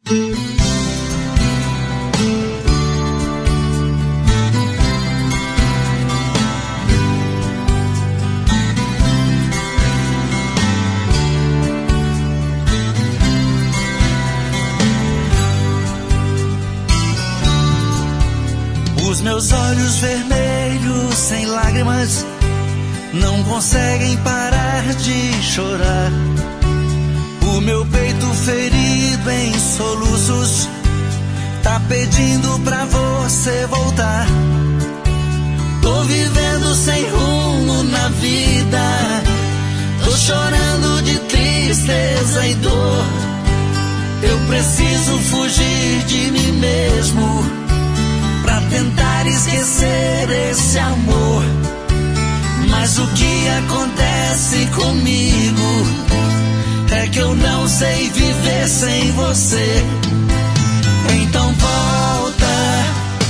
Os meus olhos vermelhos, sem lágrimas, não conseguem parar de chorar. O meu peito ferido em soluços tá pedindo pra você voltar. Tô vivendo sem rumo na vida, tô chorando de tristeza e dor. Eu preciso fugir de mim mesmo pra tentar esquecer esse amor. Mas o que acontece comigo é que eu não sei viver sem você. Então volta,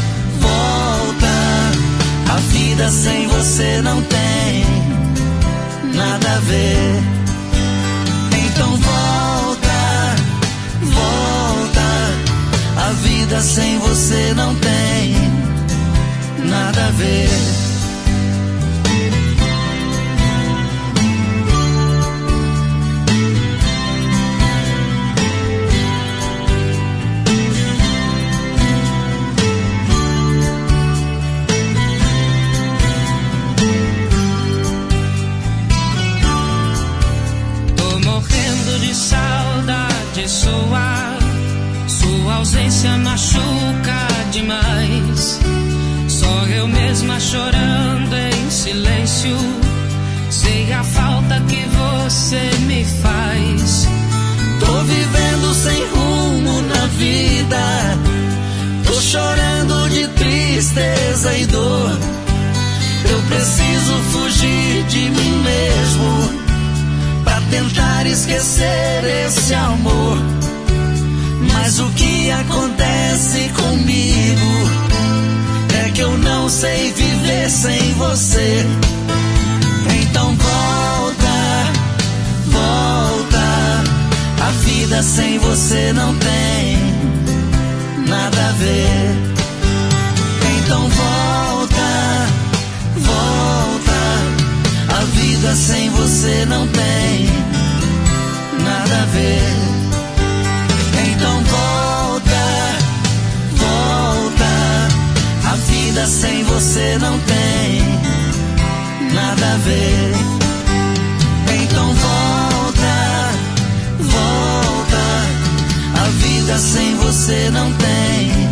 volta. A vida sem você não tem nada a ver. Então volta, volta. A vida sem você não tem nada a ver. Sua ausência machuca demais. Só eu mesma chorando em silêncio. Sei a falta que você me faz. Tô vivendo sem rumo na vida, tô chorando de tristeza e dor. Eu preciso fugir de mim mesmo pra tentar esquecer esse amor. Mas o que acontece comigo é que eu não sei viver sem você. Então volta, volta. A vida sem você não tem nada a ver. Então volta, volta. A vida sem você não tem nada a ver. Então volta, volta. A vida sem você não tem nada a ver. Então volta, volta. A vida sem você não tem